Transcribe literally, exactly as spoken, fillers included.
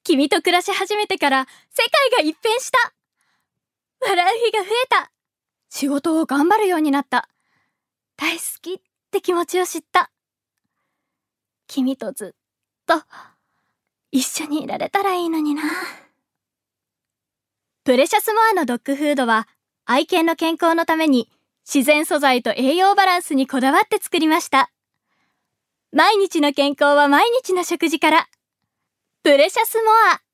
君と暮らし始めてから世界が一変した。笑う日が増えた。仕事を頑張るようになった。大好きって気持ちを知った。君とずっと一緒にいられたらいいのにな。プレシャスモアのドッグフードは愛犬の健康のために自然素材と栄養バランスにこだわって作りました。毎日の健康は毎日の食事から。プレシャスモア。